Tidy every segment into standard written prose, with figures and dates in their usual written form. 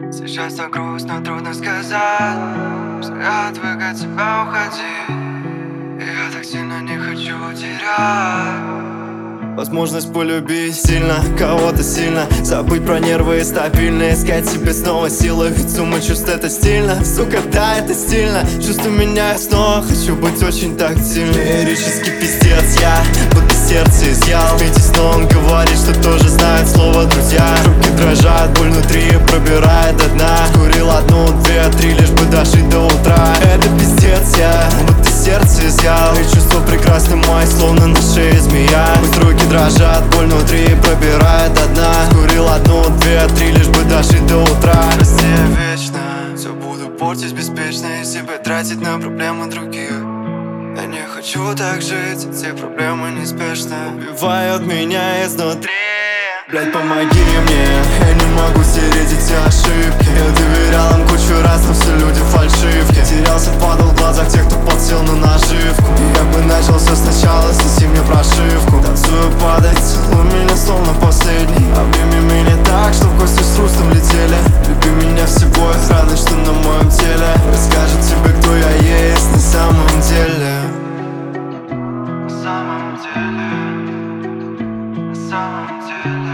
Сейчас так грустно, трудно сказать, что я отвык от тебя уходить, и я так сильно не хочу терять возможность полюбить сильно, кого-то сильно, забыть про нервы и стабильно, искать себе снова силы, ведь сумма чувств это стильно. Сука, да, это стильно, чувства меня снова, хочу быть очень тактильным. Лирический пиздец, я будто сердце изъял. Вместе снова он говорит, что тоже знает слово друзья. Руки дрожат, боль внутри пробирает до дна. Курил одну, две, три, лишь бы дожить до утра. Это пиздец, я будто сердце изъял. И чувства прекрасны мои, словно на шее змея. Пусть руки дрожат, боль внутри пробирает до дна. Курил одну, две, три, лишь бы дожить до утра. Россия вечно, все буду портить беспечно и себя тратить на проблемы других. Я не хочу так жить, все проблемы неспешны убивают меня изнутри. Блять, помоги мне, я не могу стереть эти ошибки. Я доверял им кучу раз, но все люди фальшивки. Терялся, падал в глазах тех, кто подсел на наживку. И я бы начал все сначала, снеси мне прошивку. Танцую, падай, целуй меня словно последний. Обними меня так, чтоб кости с хрустом летели. Люби меня всего и радость, что на моем теле. Расскажет тебе, кто я есть на самом деле. На самом деле, на самом деле.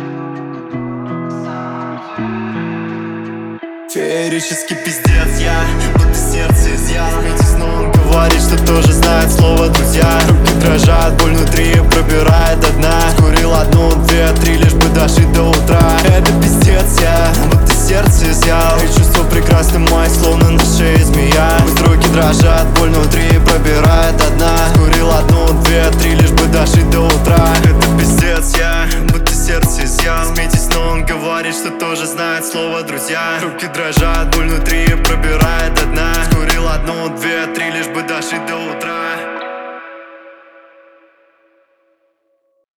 Феерический пиздец, я будто сердце изъял. Вместе снова он говорит, что тоже знает слово друзья. Руки дрожат, боль внутри пробирает до дна. Скурил одну, две, три, лишь бы дожить до утра. Это пиздец, я будто сердце изъял. И чувства прекрасны мои, словно на шее змея. Пусть руки дрожат, боль внутри пробирает до дна. Скурил одну, две, три, лишь бы дожить до утра. Это пиздец, я будто сердце изъял. Вместе снова он говорит, что тоже знает слово друзья. Руки дрожат, боль внутри пробирает до дна. Скурил одну, две, три, лишь бы дожить до